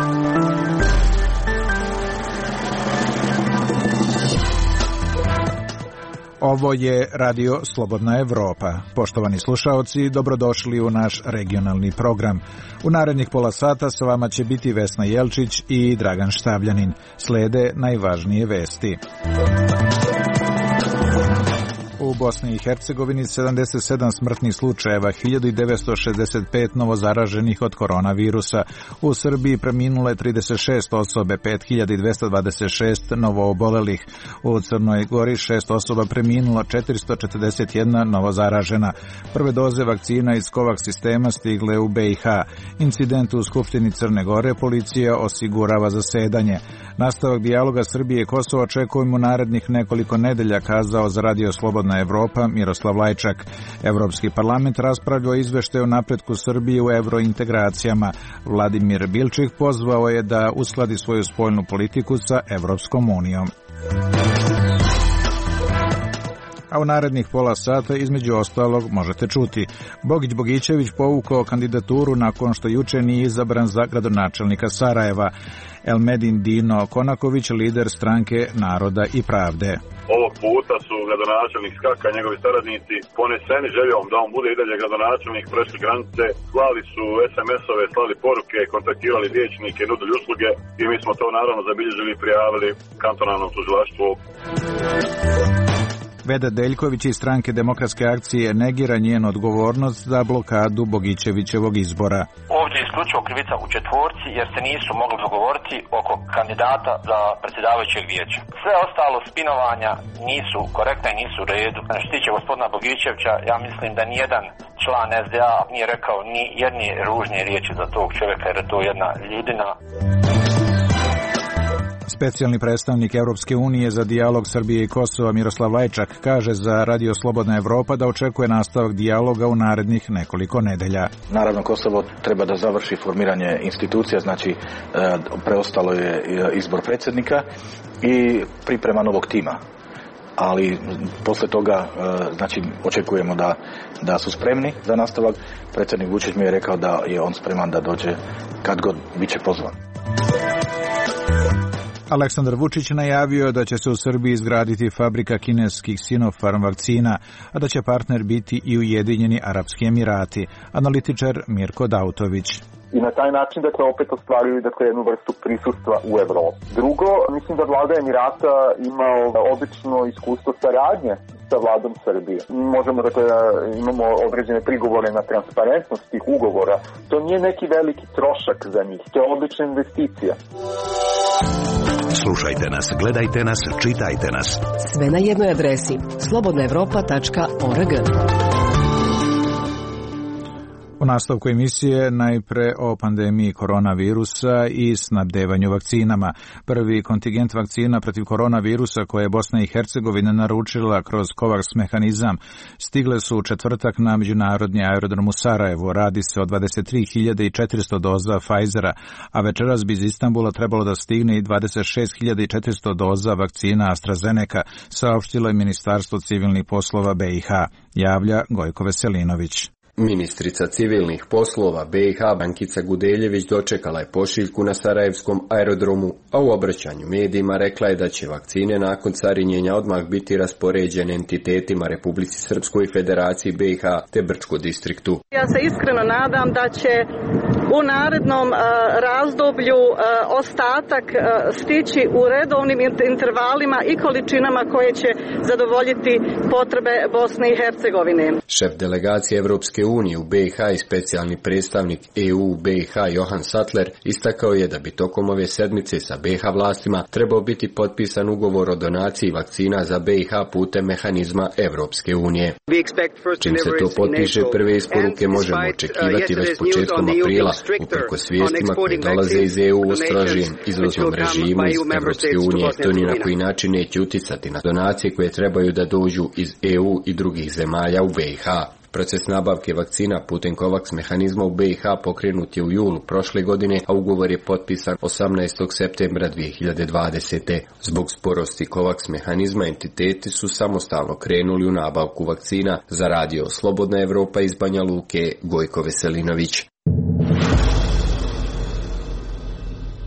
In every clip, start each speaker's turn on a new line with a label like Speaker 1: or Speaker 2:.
Speaker 1: Ovo je Radio Slobodna Evropa. Poštovani slušaoci, dobrodošli u naš regionalni program. U narednih pola sata sa vama će biti Vesna Jelčić i Dragan Štavljanin. Slede najvažnije vesti. U Bosni i Hercegovini 77 smrtnih slučajeva, 1965 novozaraženih od koronavirusa. U Srbiji preminulo je 36 osobe, 5226 novoobolelih. U Crnoj Gori 6 osoba preminulo, 441 novozaražena. Prve doze vakcina iz COVAX sistema stigle u BiH. Incident u Skupštini Crne Gore, policija osigurava zasedanje. Nastavak dijaloga Srbije i Kosova očekujemo narednih nekoliko nedelja, kazao za Radio Slobodna Evropa Miroslav Lajčak. Evropski parlament raspravlja o izveštaju o napretku Srbije u evrointegracijama. Vladimir Bilčik pozvao je da uskladi svoju spoljnu politiku sa Evropskom unijom. A u narednih pola sata, između ostalog, možete čuti: Bogić Bogićević povukao kandidaturu nakon što juče nije izabran za gradonačelnika Sarajeva. Elmedin Dino Konaković, lider stranke Naroda i pravde.
Speaker 2: Ovog puta su gradonačelnik Skaka i njegovi saradnici poneseni željom da on bude i dalje gradonačelnik, prešli granice, slali su SMS-ove, slali poruke, kontaktirali liječnike, nudili usluge i mi smo to naravno zabilježili i prijavili kantonalnom tužilaštvu.
Speaker 1: Veda Deljković iz stranke Demokratske akcije negira njenu odgovornost za blokadu Bogićevićevog izbora.
Speaker 3: Ovdje je isključivo krivica u četvorci jer se nisu mogli dogovoriti oko kandidata za predsjedavajućeg vijeća. Sve ostalo spinovanja nisu korektne i nisu u redu. Što se tiče gospodina Bogićevića, ja mislim da nijedan član SDA nije rekao ni jedne ružne riječi za tog čovjeka jer je to jedna ljudina.
Speaker 1: Specijalni predstavnik Evropske unije za dijalog Srbije i Kosova Miroslav Lajčak kaže za Radio Slobodna Evropa da očekuje nastavak dijaloga u narednih nekoliko nedelja.
Speaker 4: Naravno, Kosovo treba da završi formiranje institucija, znači preostalo je izbor predsjednika i priprema novog tima. Ali posle toga znači očekujemo da su spremni za nastavak. Predsjednik Vučić mi je rekao da je on spreman da dođe kad god biće pozvan.
Speaker 1: Aleksandar Vučić najavio da će se u Srbiji izgraditi fabrika kineskih Sinopharm vakcina, a da će partner biti i Ujedinjeni Arapski Emirati. Analitičar Mirko Dautović.
Speaker 5: I na taj način, opet ostvaruju, jednu vrstu prisustva u Evropi. Drugo, mislim da vlada Emirata ima odlično iskustvo saradnje sa vladom Srbije. Možemo imamo određene prigovore na transparentnost tih ugovora. To nije neki veliki trošak za njih, to je odlična investicija.
Speaker 6: Slušajte nas, gledajte nas, čitajte nas.
Speaker 7: Sve na jednoj adresi: slobodnaevropa.org.
Speaker 1: U nastavku emisije najpre o pandemiji koronavirusa i snabdevanju vakcinama. Prvi kontingent vakcina protiv koronavirusa koje je Bosna i Hercegovina naručila kroz COVAX mehanizam stigle su u četvrtak na međunarodni aerodrom u Sarajevu. Radi se o 23.400 doza Pfizera, a večeras bi iz Istanbula trebalo da stigne i 26.400 doza vakcina AstraZeneca, saopštilo je Ministarstvo civilnih poslova BiH, javlja Gojko Veselinović.
Speaker 8: Ministrica civilnih poslova BiH Bankica Gudeljević dočekala je pošiljku na sarajevskom aerodromu, a u obraćanju medijima rekla je da će vakcine nakon carinjenja odmah biti raspoređene entitetima Republici Srpskoj i Federaciji BiH te Brčko distriktu.
Speaker 9: Ja se iskreno nadam da će u narednom razdoblju ostatak stići u redovnim intervalima i količinama koje će zadovoljiti potrebe Bosne i Hercegovine.
Speaker 8: Šef delegacije Evropske unije u BiH i specijalni predstavnik EU u BiH Johan Sattler istakao je da bi tokom ove sedmice sa BiH vlastima trebao biti potpisan ugovor o donaciji vakcina za BiH putem mehanizma Evropske unije. Čim se to potpiše, prve isporuke možemo očekivati već početkom aprila, uprkos vijestima koje dolaze iz EU o strožijem izvoznom režimu iz Evropske unije. To ni na koji način neće uticati na donacije koje trebaju da dođu iz EU i drugih zemalja u BiH. Proces nabavke vakcina putem COVAX mehanizma u BiH pokrenut je u julu prošle godine, a ugovor je potpisan 18. septembra 2020. Zbog sporosti COVAX mehanizma entiteti su samostalno krenuli u nabavku vakcina. Za Radio Slobodna Evropa iz Banja Luke, Gojko Veselinović.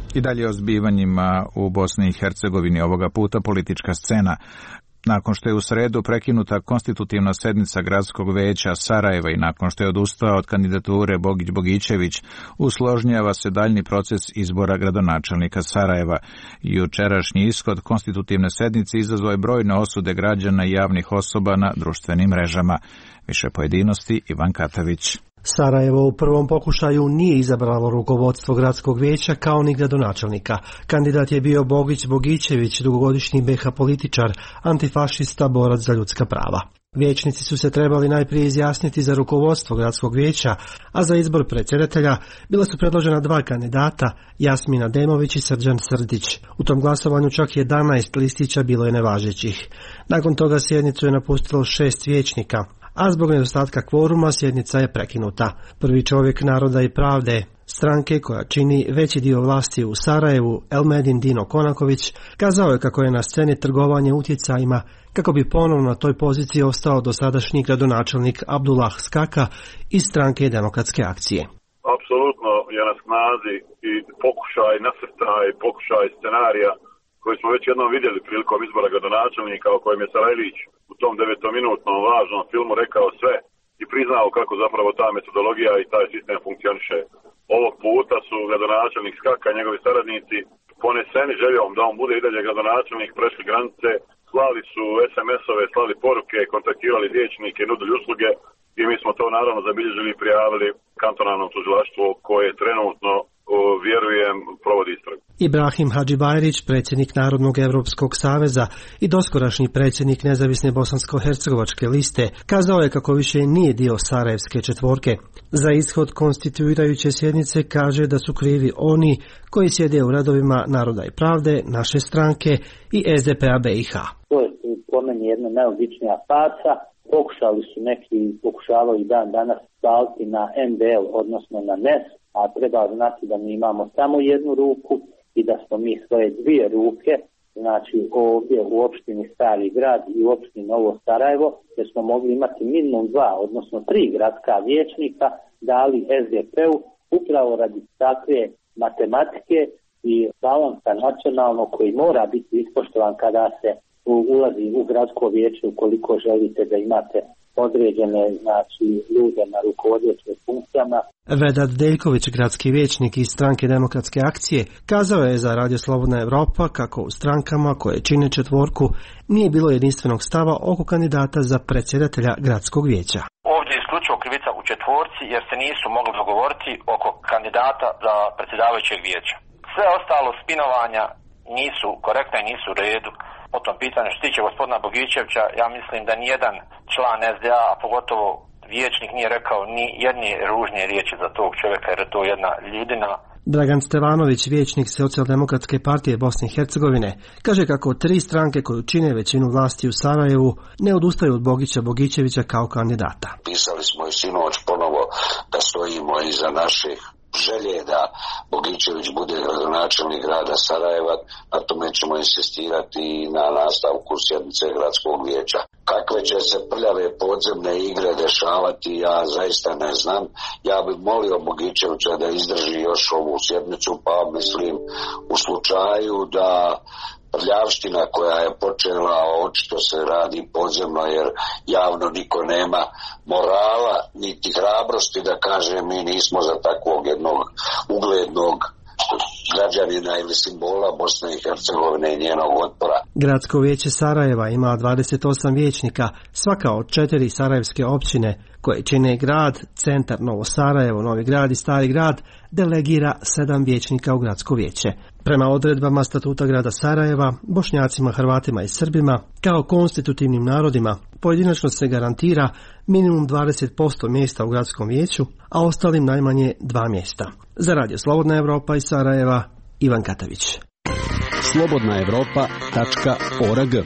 Speaker 1: I dalje o zbivanjima u Bosni i Hercegovini, ovoga puta politička scena. Nakon što je u sredu prekinuta konstitutivna sednica Gradskog veća Sarajeva i nakon što je odustao od kandidature Bogić-Bogićević, usložnjava se daljni proces izbora gradonačelnika Sarajeva. Jučerašnji ishod konstitutivne sednice izazvao je brojne osude građana i javnih osoba na društvenim mrežama. Više pojedinosti Ivan Katavić.
Speaker 10: Sarajevo u prvom pokušaju nije izabralo rukovodstvo gradskog vijeća kao ni gradonačelnika. Kandidat je bio Bogić-Bogićević, dugogodišnji BiH političar, antifašista, borac za ljudska prava. Vijećnici su se trebali najprije izjasniti za rukovodstvo gradskog vijeća, a za izbor predsjedatelja bila su predložena dva kandidata, Jasmina Demović i Srđan Srdić. U tom glasovanju čak 11 listića bilo je nevažećih. Nakon toga sjednicu je napustilo 6 vijećnika, a zbog nedostatka kvoruma sjednica je prekinuta. Prvi čovjek Naroda i pravde, stranke koja čini veći dio vlasti u Sarajevu, Elmedin Dino Konaković, kazao je kako je na sceni trgovanje utjecajima kako bi ponovno na toj poziciji ostao dosadašnji gradonačelnik Abdullah Skaka iz stranke Demokratske akcije.
Speaker 2: Apsolutno je na snazi i pokušaj nasrtaj, pokušaj scenarija koji smo već jednom vidjeli prilikom izbora gradonačelnika, o kojem je Sarajlić u tom 9-minutnom važnom filmu rekao sve i priznao kako zapravo ta metodologija i taj sistem funkcioniše. Ovog puta su gradonačelnik Skaka i njegovi saradnici poneseni željom da on bude i dalje gradonačelnik, prešli granice, slali su SMS-ove, slali poruke, kontaktirali vijećnike, nudili usluge i mi smo to naravno zabilježili i prijavili kantonalnom tužilaštvu koje trenutno, vjerujem, provodi istragu.
Speaker 10: Ibrahim Hadžibajrić, predsjednik Narodnog Europskog saveza i doskorašnji predsjednik nezavisne bosansko-hercegovačke liste, kazao je kako više nije dio Sarajevske četvorke. Za ishod konstituirajuće sjednice kaže da su krivi oni koji sjede u redovima Naroda i pravde, naše stranke i SDP-a BiH.
Speaker 11: To je po meni jedna najobičnija farsa. Pokušali su neki, pokušavaju dan danas staviti na NDL, odnosno na NES, a treba znati da mi imamo samo jednu ruku i da smo mi svoje dvije ruke, znači ovdje u opštini Stari Grad i u opštini Novo Sarajevo, jer smo mogli imati minimum 2, odnosno 3 gradska vijećnika, dali SDP-u upravo radi takve matematike i balansa nacionalno koji mora biti ispoštovan kada se ulazi u gradsko vijeće ukoliko želite da imate određene, znači, ljude na rukovodećim funkcijama.
Speaker 10: Vedat Deljković, gradski vijećnik iz stranke Demokratske akcije, kazao je za Radio Slobodna Evropa kako u strankama koje čine četvorku nije bilo jedinstvenog stava oko kandidata za predsjedatelja gradskog vijeća.
Speaker 3: Ovdje je isključivo krivica u četvorci jer se nisu mogli dogovoriti oko kandidata za predsjedavajućeg vijeća. Sve ostalo spinovanja nisu korektne i nisu u redu. O tom pitanju što tiče gospodina Bogićevića, ja mislim da nijedan član SDA, a pogotovo vijećnik, nije rekao ni jedne ružne riječi za tog čovjeka, jer je to jedna ljudina.
Speaker 10: Dragan Stevanović, vijećnik Socijaldemokratske partije Bosne i Hercegovine, kaže kako 3 stranke koju čine većinu vlasti u Sarajevu ne odustaju od Bogića-Bogićevića kao kandidata.
Speaker 12: Pisali smo i sinoć ponovo da stojimo iza naših želje da Bogićević bude gradonačelnik grada Sarajeva, na tome ćemo insistirati i na nastavku sjednice gradskog vijeća. Kakve će se prljave podzemne igre dešavati, ja zaista ne znam. Ja bih molio Bogićevića da izdrži još ovu sjednicu, pa mislim u slučaju da prljavština koja je počela, očito se radi podzemno jer javno niko nema morala niti hrabrosti da kaže mi nismo za takvog jednog uglednog građanina ili simbola Bosne i Hercegovine i njenog otpora.
Speaker 10: Gradsko vijeće Sarajeva ima 28 vijećnika, svaka od 4 sarajevske općine koje čine grad, centar Novo Sarajevo, Novi Grad i Stari Grad, delegira 7 vijećnika u gradsko vijeće. Prema odredbama statuta grada Sarajeva, Bošnjacima, Hrvatima i Srbima, kao konstitutivnim narodima, pojedinačno se garantira minimum 20% mjesta u gradskom vijeću, a ostalim najmanje 2 mjesta. Za Radio Slobodna Evropa iz Sarajeva, Ivan Katavić.
Speaker 7: slobodnaevropa.org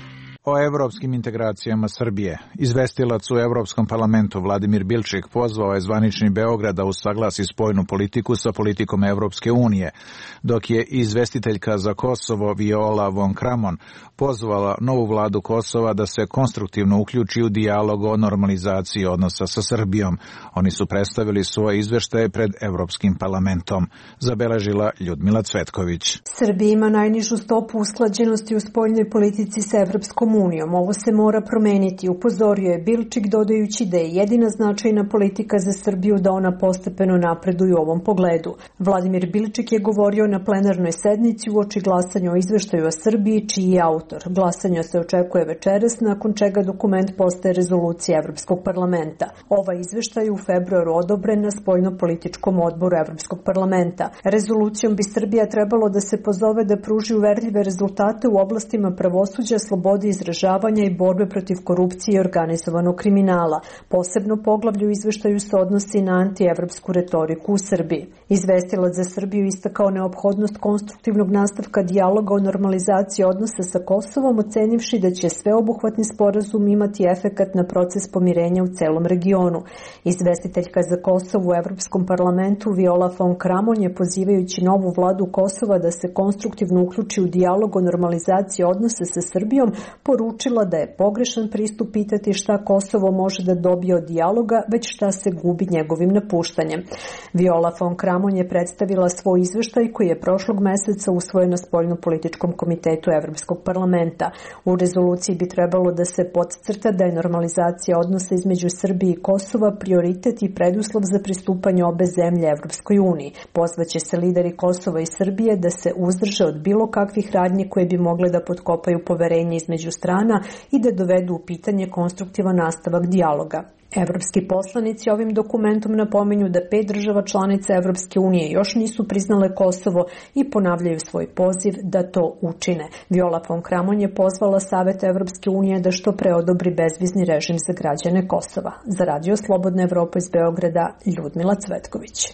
Speaker 1: O evropskim integracijama Srbije. Izvestilac u Evropskom parlamentu Vladimir Bilčik pozvao je zvanični Beograd da usaglasi spoljnu politiku sa politikom Evropske unije, dok je izvestiteljka za Kosovo Viola von Kramon pozvala novu vladu Kosova da se konstruktivno uključi u dijalog o normalizaciji odnosa sa Srbijom. Oni su predstavili svoje izveštaje pred Evropskim parlamentom, zabeležila Ljudmila Cvetković.
Speaker 13: Srbija ima najnižu stopu usklađenosti u spoljnoj politici sa Evropskom unijom. Ovo se mora promeniti, upozorio je Bilčik, dodajući da je jedina značajna politika za Srbiju da ona postepeno napreduje u ovom pogledu. Vladimir Bilčik je govorio na plenarnoj sednici uoči glasanja o izveštaju o Srbiji, čiji je autor. Glasanje se očekuje večeras, nakon čega dokument postaje rezolucija Evropskog parlamenta. Ovaj izveštaj u februaru odobren na spoljno-političkom odboru Evropskog parlamenta. Rezolucijom bi Srbija trebalo da se pozove da pruži uverljive rezultate u oblastima pravosuđa, slobode izražavanja i borbe protiv korupcije i organizovanog kriminala. Posebno poglavlje u izveštaju se odnosi na antievropsku retoriku u Srbiji. Izvestilac za Srbiju istakao neophodnost konstruktivnog nastavka dijaloga o normalizaciji odnosa sa Kosovom, ocenivši da će sveobuhvatni sporazum imati efekat na proces pomirenja u celom regionu. Izvestiteljka za Kosovo u Evropskom parlamentu Viola von Kramon je, pozivajući novu vladu Kosova da se konstruktivno uključi u dijalog o normalizaciji odnosa sa Srbijom, poručila da je pogrešan pristup pitati šta Kosovo može da dobije od dijaloga, već šta se gubi njegovim napuštanjem. Viola von Kramon je predstavila svoj izveštaj koji je prošlog meseca usvojen na spoljno-političkom komitetu Evropskog parlamenta. U rezoluciji bi trebalo da se podcrta da je normalizacija odnosa između Srbije i Kosova prioritet i preduslov za pristupanje obe zemlje Evropskoj uniji. Pozvaće se lideri Kosova i Srbije da se uzdrže od bilo kakvih radnji koje bi mogle da potkopaju poverenje između strana i da dovedu u pitanje konstruktivan nastavak dijaloga. Evropski poslanici ovim dokumentom napominju da 5 država članica Evropske unije još nisu priznale Kosovo i ponavljaju svoj poziv da to učine. Viola von Kramon je pozvala Savet Evropske unije da što pre odobri bezvizni režim za građane Kosova. Za Radio Slobodna Evropa iz Beograda, Ljudmila Cvetković.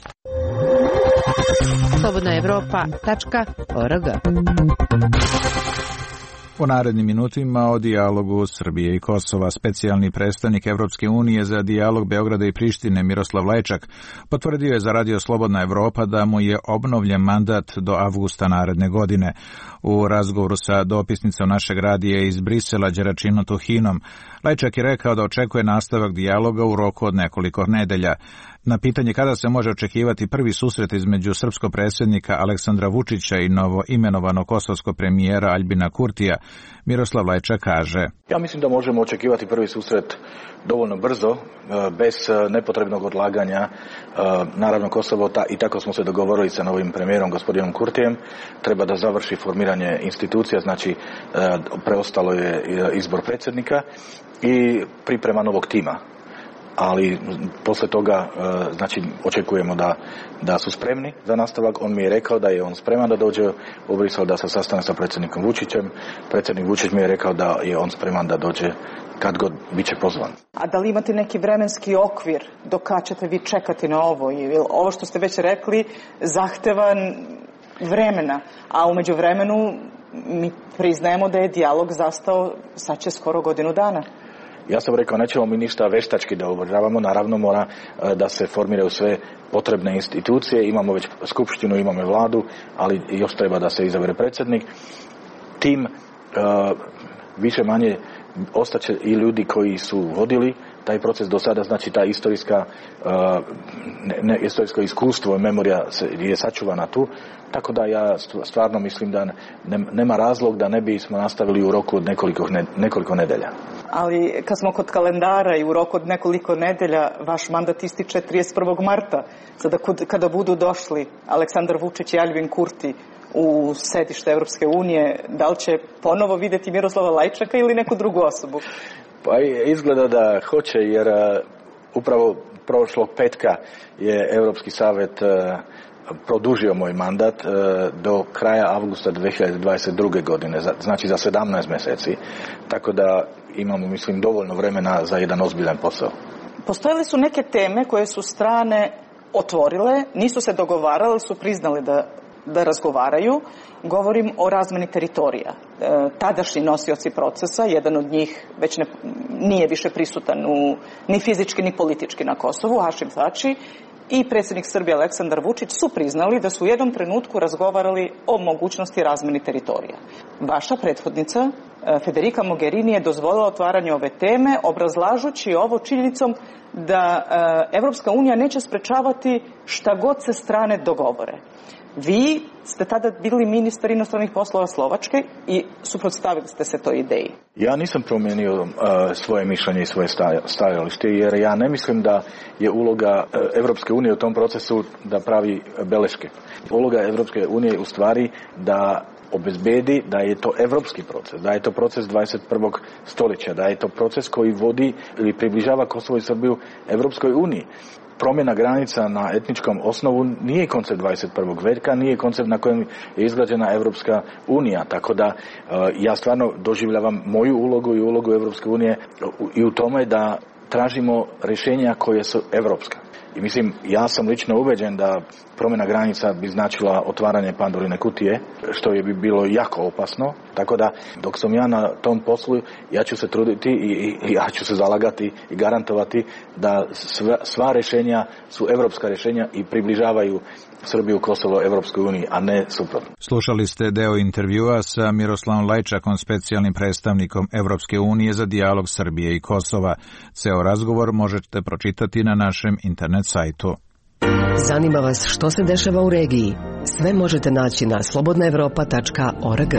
Speaker 7: slobodnaevropa.org.
Speaker 1: U narednim minutima o dijalogu Srbije i Kosova. Specijalni predstavnik Evropske unije za dijalog Beograda i Prištine Miroslav Lajčak potvrdio je za Radio Slobodna Evropa da mu je obnovljen mandat do avgusta naredne godine. U razgovoru sa dopisnicom našeg radija iz Brisela Đeračinom Tuhinom, Lajčak je rekao da očekuje nastavak dijaloga u roku od nekoliko nedelja. Na pitanje kada se može očekivati prvi susret između srpskog predsjednika Aleksandra Vučića i novo imenovanog kosovskog premijera Aljbina Kurtija, Miroslav Lajčak kaže:
Speaker 4: Ja mislim da možemo očekivati prvi susret dovoljno brzo, bez nepotrebnog odlaganja. Naravno, Kosovo, i tako smo se dogovorili sa novim premijerom, gospodinom Kurtijem, treba da završi formiranje institucija, znači preostalo je izbor predsjednika i priprema novog tima. Ali posle toga, znači, očekujemo da su spremni za nastavak. On mi je rekao da je on spreman da dođe u Brisel, da se sastane sa predsjednikom Vučićem. Predsjednik Vučić mi je rekao da je on spreman da dođe kad god bit će pozvan.
Speaker 14: A da li imate neki vremenski okvir do kad ćete vi čekati na ovo? Ovo što ste već rekli zahteva vremena, a u međuvremenu mi priznajemo da je dijalog zastao, sad će skoro godinu dana.
Speaker 4: Ja sam rekao, nećemo mi ništa veštački da održavamo, naravno mora da se formiraju sve potrebne institucije, imamo već skupštinu, imamo vladu, ali još treba da se izabere predsjednik. Tim više manje ostaće i ljudi koji su vodili taj proces do sada, znači ta historijsko iskustvo i memorija je sačuvana tu, tako da ja stvarno mislim da nema razlog da ne bismo nastavili u roku od nekoliko nedelja.
Speaker 14: Ali kad smo kod kalendara i u roku od nekoliko nedelja, vaš mandat ističe 31. marta. Sada kada budu došli Aleksandar Vučić i Aljbin Kurti u sedište Evropske unije, da li će ponovo vidjeti Miroslava Lajčaka ili neku drugu osobu?
Speaker 4: Pa izgleda da hoće, jer upravo prošlog petka je Europski savjet produžio moj mandat do kraja avgusta 2022. godine, znači za 17 mjeseci. Tako da imamo, mislim, dovoljno vremena za jedan ozbiljan posao.
Speaker 14: Postojale su neke teme koje su strane otvorile, nisu se dogovarale, su priznali da da razgovaraju. Govorim o razmeni teritorija. Tadašnji nosioci procesa, jedan od njih već nije više prisutan ni fizički ni politički na Kosovu, Hašim Tači, i predsjednik Srbije Aleksandar Vučić su priznali da su u jednom trenutku razgovarali o mogućnosti razmeni teritorija. Vaša prethodnica Federica Mogherini je dozvolila otvaranje ove teme, obrazlažući ovo činjenicom da Evropska unija neće sprečavati šta god se strane dogovore. Vi ste tada bili ministar inostranih poslova Slovačke i suprotstavili ste se toj ideji.
Speaker 4: Ja nisam promijenio svoje mišljenje i svoje stajalište, jer ja ne mislim da je uloga Evropske unije u tom procesu da pravi beleške. Uloga Evropske unije je u stvari da obezbedi da je to evropski proces, da je to proces 21. stoljeća, da je to proces koji vodi ili približava Kosovo i Srbiju Evropskoj uniji. Promjena granica na etničkom osnovu nije koncept 21. veka, nije koncept na kojem je izgrađena Evropska unija, tako da ja stvarno doživljavam moju ulogu i ulogu Evropske unije i u tome da tražimo rješenja koje su evropska. I mislim, ja sam lično ubeđen da promjena granica bi značila otvaranje Pandorine kutije, što je bi bilo jako opasno. Tako da, dok sam ja na tom poslu, ja ću se truditi i ja ću se zalagati i garantovati da sva rješenja su evropska rješenja i približavaju Srbiju, Kosovo, Evropskoj uniji, a ne suprotno.
Speaker 1: Slušali ste deo intervjua sa Miroslavom Lajčakom, specijalnim predstavnikom Evropske unije za dijalog Srbije i Kosova. Ceo razgovor možete pročitati na našem internet sajtu.
Speaker 7: Zanima vas što se dešava u regiji? Sve možete naći na slobodnaevropa.org.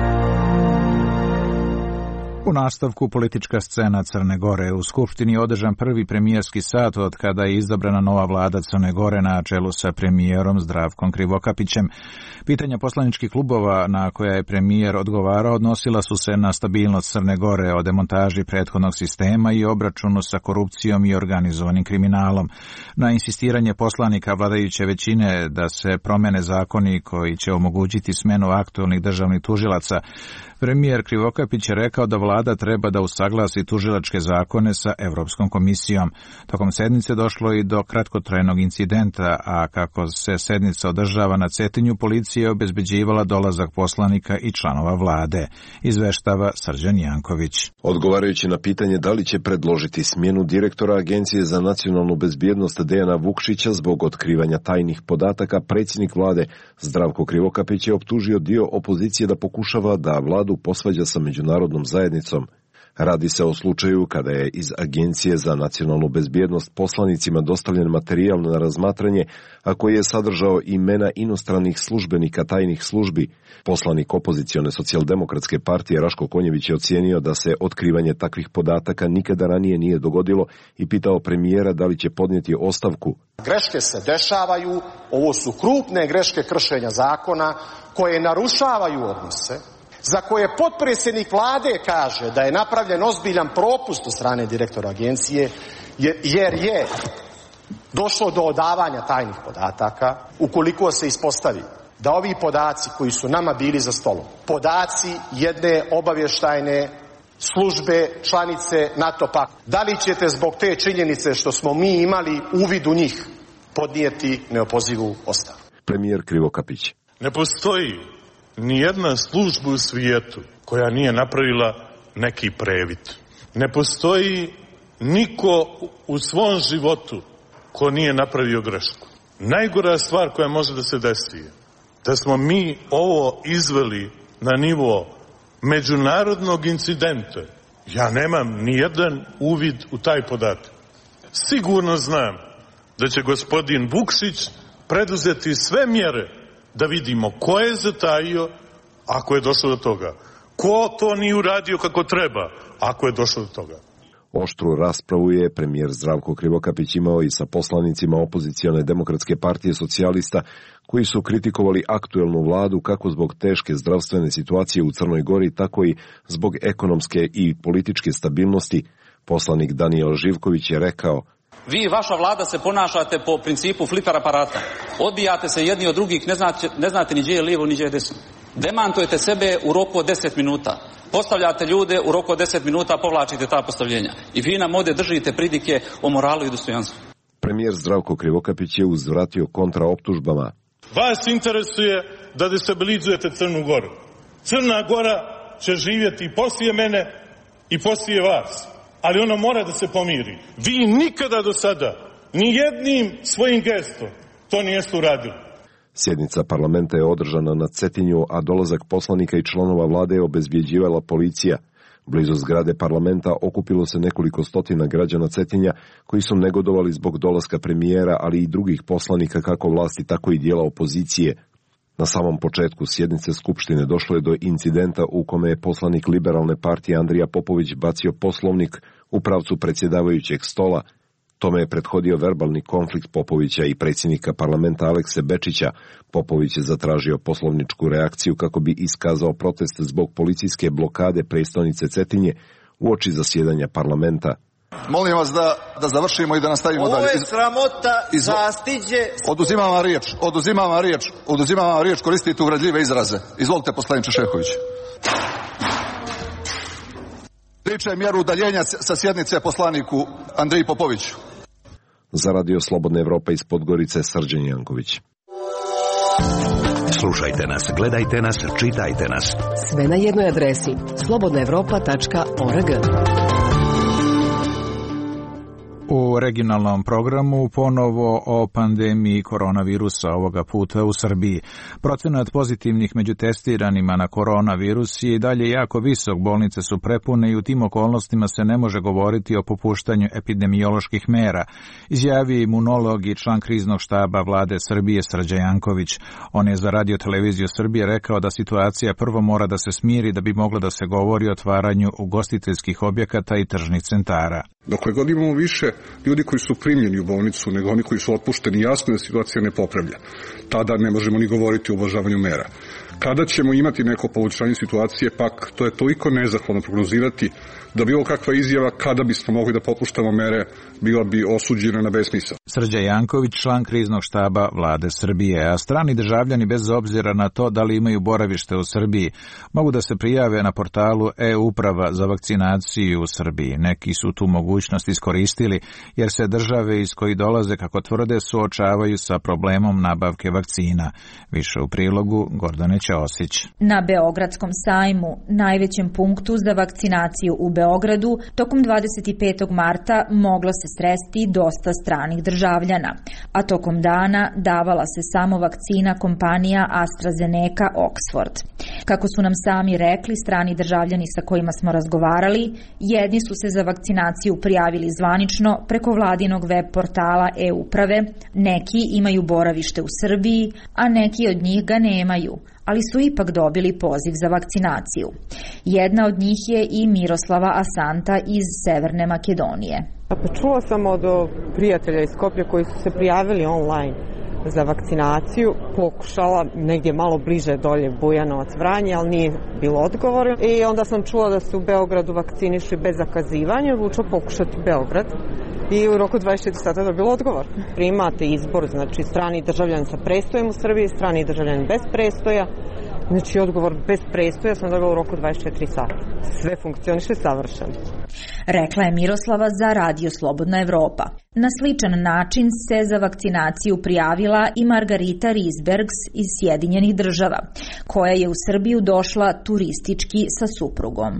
Speaker 1: U nastavku politička scena Crne Gore. U Skupštini je održan prvi premijerski sat od kada je izabrana nova vlada Crne Gore na čelu sa premijerom Zdravkom Krivokapićem. Pitanja poslaničkih klubova na koja je premijer odgovarao odnosila su se na stabilnost Crne Gore, o demontaži prethodnog sistema i obračunu sa korupcijom i organizovanim kriminalom. Na insistiranje poslanika vladajuće većine da se promene zakoni koji će omogućiti smenu aktualnih državnih tužilaca, premijer Krivokapić je rekao da vlada treba da usaglasi tužilačke zakone sa Evropskom komisijom. Tokom sednice došlo i do kratkotrajnog incidenta, a kako se sednica održava na Cetinju, policija je obezbeđivala dolazak poslanika i članova vlade, izveštava Srđan Janković.
Speaker 15: Odgovarajući na pitanje da li će predložiti smjenu direktora Agencije za nacionalnu bezbjednost Dejana Vukšića zbog otkrivanja tajnih podataka, predsjednik vlade Zdravko Krivokapić je optužio dio opozicije da pokušava da vladu posvađa sa međunarodnom zajednicom. Radi se o slučaju kada je iz Agencije za nacionalnu bezbjednost poslanicima dostavljen materijal na razmatranje, a koji je sadržao imena inostranih službenika tajnih službi. Poslanik opozicione socijaldemokratske partije Raško Konjević je ocijenio da se otkrivanje takvih podataka nikada ranije nije dogodilo i pitao premijera da li će podnijeti ostavku.
Speaker 16: Greške se dešavaju, ovo su krupne greške kršenja zakona koje narušavaju odnose, za koje potpredsjednik vlade kaže da je napravljen ozbiljan propust od strane direktora agencije, jer je došlo do odavanja tajnih podataka. Ukoliko se ispostavi da ovi podaci koji su nama bili za stolom, podaci jedne obavještajne službe članice NATO pakta, da li ćete zbog te činjenice što smo mi imali uvid u njih podnijeti neopozivu ostavku?
Speaker 15: Premijer Krivokapić.
Speaker 17: Ne postoji ni jedna služba u svijetu koja nije napravila neki previd. Ne postoji niko u svom životu ko nije napravio grešku. Najgora stvar koja može da se desi je da smo mi ovo izveli na nivo međunarodnog incidenta. Ja nemam ni jedan uvid u taj podatak. Sigurno znam da će gospodin Vukšić preduzeti sve mjere da vidimo ko je zatajio ako je došlo do toga. Ko to nije uradio kako treba ako je došlo do toga.
Speaker 15: Oštru raspravu je premijer Zdravko Krivokapić imao i sa poslanicima opozicione demokratske partije socijalista koji su kritikovali aktuelnu vladu kako zbog teške zdravstvene situacije u Crnoj Gori, tako i zbog ekonomske i političke stabilnosti. Poslanik Danijel Živković je rekao:
Speaker 18: Vi i vaša vlada se ponašate po principu fliper aparata. Odbijate se jedni od drugih, ne znate ni gdje je lijevo ni gdje je desno. Demantujete sebe u roku od 10 minuta. Postavljate ljude u roku od 10 minuta, povlačite ta postavljenja. I vi nam ovdje držite pridike o moralu i dostojanstvu.
Speaker 15: Premijer Zdravko Krivokapić je uzvratio kontraoptužbama.
Speaker 17: Vas interesuje da destabilizujete Crnu Goru. Crna Gora će živjeti i poslije mene i poslije vas, ali ona mora da se pomiri. Vi nikada do sada, ni jednim svojim gestom, to nijeste uradili.
Speaker 15: Sjednica parlamenta je održana na Cetinju, a dolazak poslanika i članova vlade je obezbjeđivala policija. Blizu zgrade parlamenta okupilo se nekoliko stotina građana Cetinja koji su negodovali zbog dolaska premijera, ali i drugih poslanika kako vlasti, tako i dijela opozicije. Na samom početku sjednice Skupštine došlo je do incidenta u kome je poslanik Liberalne partije Andrija Popović bacio poslovnik u pravcu predsjedavajućeg stola. Tome je prethodio verbalni konflikt Popovića i predsjednika parlamenta Alekse Bečića. Popović je zatražio poslovničku reakciju kako bi iskazao protest zbog policijske blokade prestonice Cetinje uoči zasjedanja parlamenta.
Speaker 19: Molim vas da završimo i da nastavimo dalje.
Speaker 20: Ovo je sramota, zastiđe.
Speaker 19: Oduzimam vam riječ, koristite uvredljive izraze. Izvolite, poslaniče Šehović. Riče mjeru udaljenja sa sjednice poslaniku Andriji Popoviću.
Speaker 15: Za Radio Slobodna Evropa iz Podgorice, Srđan Janković.
Speaker 6: Slušajte nas, gledajte nas, čitajte nas.
Speaker 7: Sve na jednoj adresi slobodnaevropa.org.
Speaker 1: U regionalnom programu ponovo o pandemiji koronavirusa, ovoga puta u Srbiji. Procenat pozitivnih među testiranima na koronavirus je i dalje jako visok, bolnice su prepune i u tim okolnostima se ne može govoriti o popuštanju epidemioloških mera, izjavio imunolog i član kriznog štaba vlade Srbije Srđan Janković. On je za Radio Televiziju Srbije rekao da situacija prvo mora da se smiri da bi moglo da se govori o otvaranju ugostiteljskih objekata i tržnih centara.
Speaker 21: Dokle god imamo više ljudi koji su primljeni u bolnicu nego oni koji su otpušteni, jasno je da situacija ne popravlja. Tada ne možemo ni govoriti o ublažavanju mera. Kada ćemo imati neko poboljšanje situacije, pak to je toliko nezahvalno prognozirati da bilo kakva izjava kada bismo mogli da popuštamo mere bila bi osuđena na besmisao.
Speaker 1: Srđan Janković, član kriznog štaba vlade Srbije, a strani državljani bez obzira na to da li imaju boravište u Srbiji mogu da se prijave na portalu e-uprava za vakcinaciju u Srbiji. Neki su tu mogućnost iskoristili jer se države iz koji dolaze, kako tvrde, suočavaju sa problemom nabavke vakcina. Više u prilogu Gordane Ćosić.
Speaker 22: Na Beogradskom sajmu, najvećem punktu za vakcinaciju u Beogradu, tokom 25. marta moglo se sresti dosta stranih državljana, a tokom dana davala se samo vakcina kompanija AstraZeneca Oxford. Kako su nam sami rekli strani državljani sa kojima smo razgovarali, jedni su se za vakcinaciju prijavili zvanično preko vladinog web portala e-uprave, neki imaju boravište u Srbiji, a neki od njih ga nemaju, ali su ipak dobili poziv za vakcinaciju. Jedna od njih je i Miroslava Asanta iz Severne Makedonije.
Speaker 23: Čula sam od prijatelja iz Skoplja koji su se prijavili online za vakcinaciju, pokušala negdje malo bliže dolje Bujanovac, Vranje, ali nije bilo odgovora. I onda sam čula da se u Beogradu vakcinišu bez zakazivanja, odlučila pokušati Beograd. I u roku 24 sata je bilo odgovor. Imate izbor, znači strani državljan sa prestojem u Srbiji, strani državljan bez prestoja. Znači odgovor bez prestoja sam dobila u roku 24 sata. Sve funkcioniše savršeno.
Speaker 22: Rekla je Miroslava za Radio Slobodna Evropa. Na sličan način se za vakcinaciju prijavila i Margarita Risbergs iz Sjedinjenih Država, koja je u Srbiju došla turistički sa suprugom.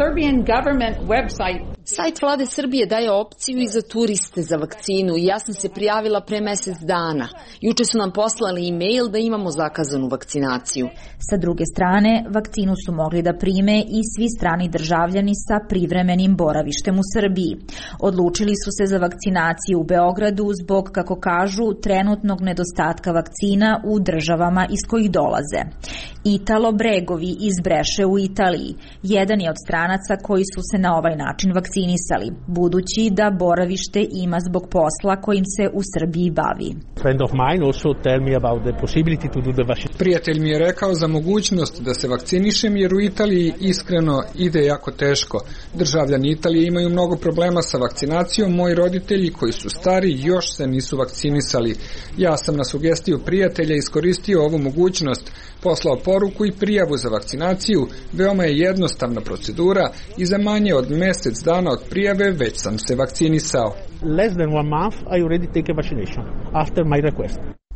Speaker 24: Sajt vlade Srbije daje opciju i za turiste za vakcinu i ja sam se prijavila pre mjesec dana. Juče su nam poslali e-mail da imamo zakazanu vakcinaciju.
Speaker 22: Sa druge strane, vakcinu su mogli da prime i svi strani državljani sa privremenim boravištem u Srbiji. Odlučili su se za vakcinaciju u Beogradu zbog, kako kažu, trenutnog nedostatka vakcina u državama iz kojih dolaze. Italo Bregovi iz Breše u Italiji jedan je od stranaca koji su se na ovaj način vakcinisali, budući da boravište ima zbog posla kojim se u Srbiji bavi.
Speaker 25: Prijatelj mi je rekao za mogućnost da se vakcinišem jer u Italiji iskreno ide jako teško. Državljani Italije imaju mnogo problema sa vakcinacijom, moji roditelji koji su stari još se nisu vakcinisali. Ja sam na sugestiju prijatelja iskoristio ovu mogućnost, poslao poruku i prijavu za vakcinaciju, veoma je jednostavna procedura i za manje od mjesec dana od prijave već sam se vakcinisao.
Speaker 26: Less than 1 month I already take a vaccination after my request.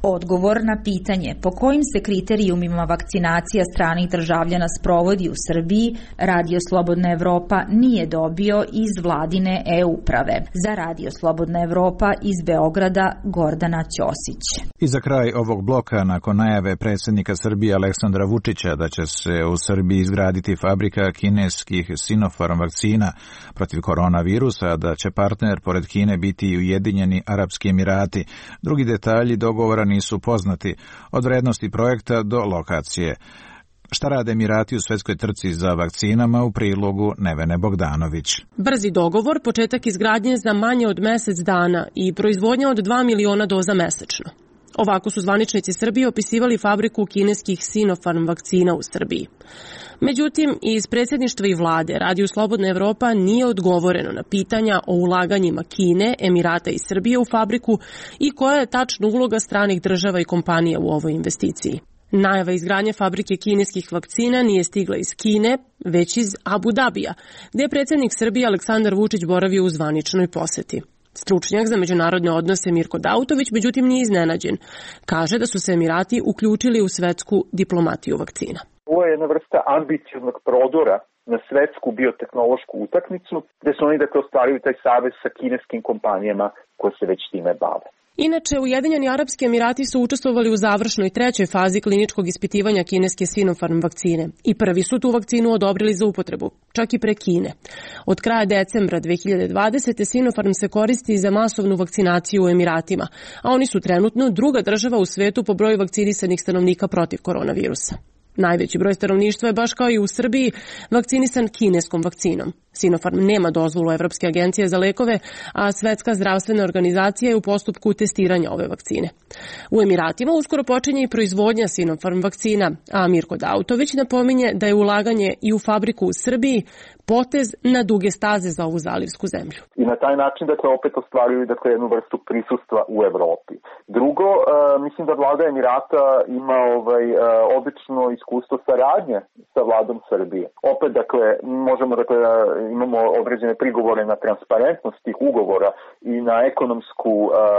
Speaker 22: Odgovor na pitanje po kojim se kriterijumima vakcinacija stranih državljana sprovodi u Srbiji, Radio Slobodna Evropa nije dobio iz vladine e-uprave. Za Radio Slobodna Evropa iz Beograda, Gordana Ćosić.
Speaker 1: I za kraj ovog bloka, nakon najave predsjednika Srbije Aleksandra Vučića da će se u Srbiji izgraditi fabrika kineskih Sinopharm vakcina protiv koronavirusa, da će partner pored Kine biti i Ujedinjeni Arapski Emirati, drugi detalji dogovora nisu poznati, od vrednosti projekta do lokacije. Šta rade Emirati u svetskoj trci za vakcinama, u prilogu Nevene Bogdanović.
Speaker 2: Brzi dogovor, početak izgradnje za manje od mesec dana i proizvodnja od 2 miliona doza mesečno. Ovako su zvaničnici Srbije opisivali fabriku kineskih Sinopharm vakcina u Srbiji. Međutim, iz predsjedništva i vlade Radio Slobodna Evropa nije odgovoreno na pitanja o ulaganjima Kine, Emirata i Srbije u fabriku i koja je tačna uloga stranih država i kompanija u ovoj investiciji. Najava izgradnje fabrike kineskih vakcina nije stigla iz Kine, već iz Abu Dabija, gde je predsjednik Srbije Aleksandar Vučić boravio u zvaničnoj poseti. Stručnjak za međunarodne odnose Mirko Dautović, međutim, nije iznenađen. Kaže da su se Emirati uključili u svetsku diplomatiju vakcina.
Speaker 5: Ovo je jedna vrsta ambicioznog prodora na svetsku biotehnološku utakmicu, gde su oni ostvarili taj savez sa kineskim kompanijama koje se već time bave.
Speaker 2: Inače, Ujedinjeni Arapski Emirati su učestvovali u završnoj 3. fazi kliničkog ispitivanja kineske Sinopharm vakcine i prvi su tu vakcinu odobrili za upotrebu, čak i pre Kine. Od kraja decembra 2020. Sinopharm se koristi za masovnu vakcinaciju u Emiratima, a oni su trenutno druga država u svetu po broju vakcinisanih stanovnika protiv koronavirusa. Najveći broj stanovništva je, baš kao i u Srbiji, vakcinisan kineskom vakcinom. Sinopharm nema dozvolu Evropske agencije za lekove, a Svetska zdravstvena organizacija je u postupku testiranja ove vakcine. U Emiratima uskoro počinje i proizvodnja Sinopharm vakcina, a Mirko Dautović napominje da je ulaganje i u fabriku u Srbiji potez na duge staze za ovu zalivsku zemlju.
Speaker 5: I na taj način opet ostvaruju jednu vrstu prisustva u Evropi. Drugo, mislim da vlada Emirata ima odlično iskustvo saradnje sa vladom Srbije. Opet možemo imamo određene prigovore na transparentnost tih ugovora i na ekonomsku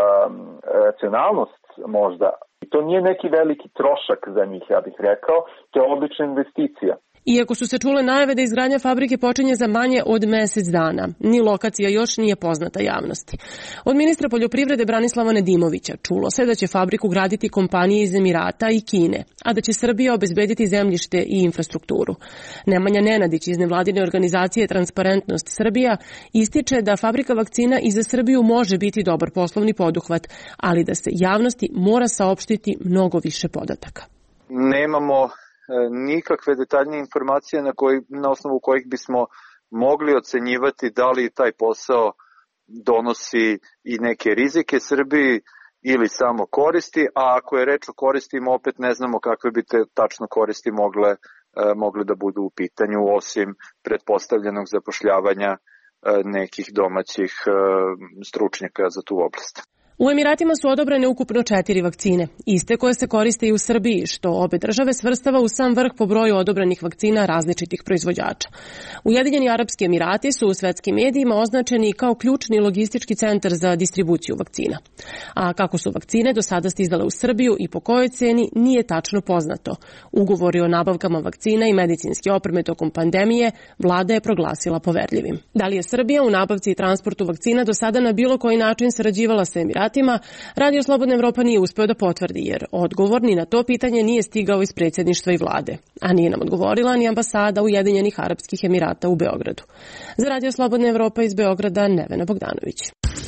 Speaker 5: racionalnost možda. I to nije neki veliki trošak za njih, ja bih rekao, to je odlična investicija.
Speaker 2: Iako su se čule najave da izgradnja fabrike počinje za manje od mesec dana, ni lokacija još nije poznata javnosti. Od ministra poljoprivrede Branislava Nedimovića čulo se da će fabriku graditi kompanije iz Emirata i Kine, a da će Srbija obezbediti zemljište i infrastrukturu. Nemanja Nenadić iz nevladine organizacije Transparentnost Srbija ističe da fabrika vakcina i za Srbiju može biti dobar poslovni poduhvat, ali da se javnosti mora saopštiti mnogo više podataka.
Speaker 8: Nemamo nikakve detaljnije informacije na osnovu kojih bismo mogli ocenjivati da li taj posao donosi i neke rizike Srbiji ili samo koristi, a ako je reč o koristima, opet ne znamo kakve bi te tačno koristi mogle da budu u pitanju, osim pretpostavljenog zapošljavanja nekih domaćih stručnjaka za tu oblast.
Speaker 2: U Emiratima su odobrene ukupno 4 vakcine, iste koje se koriste i u Srbiji, što obe države svrstava u sam vrh po broju odobrenih vakcina različitih proizvođača. Ujedinjeni Arapski Emirati su u svetskim medijima označeni kao ključni logistički centar za distribuciju vakcina. A kako su vakcine do sada stizale u Srbiju i po kojoj ceni nije tačno poznato. Ugovori o nabavkama vakcina i medicinske opreme tokom pandemije vlada je proglasila poverljivim. Da li je Srbija u nabavci i transportu vakcina do sada na bilo koji način sarađivala sa Emiratima, Radio Slobodna Evropa nije uspeo da potvrdi, jer odgovor ni na to pitanje nije stigao iz predsjedništva i vlade, a nije nam odgovorila ni ambasada Ujedinjenih Arapskih Emirata u Beogradu. Za Radio Slobodna Evropa iz Beograda, Nevena Bogdanović.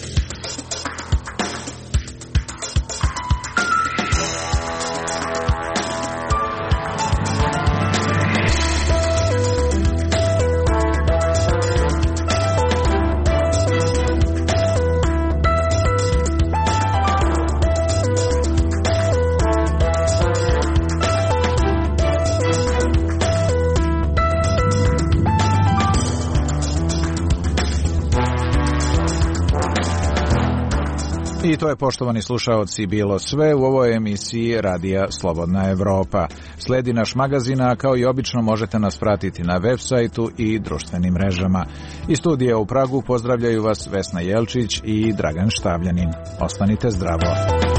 Speaker 1: I to je, poštovani slušaoci, bilo sve u ovoj emisiji Radija Slobodna Evropa. Sledi naš magazin, a kao i obično možete nas pratiti na web sajtu i društvenim mrežama. Iz studija u Pragu pozdravljaju vas Vesna Jelčić i Dragan Štavljanin. Ostanite zdravo.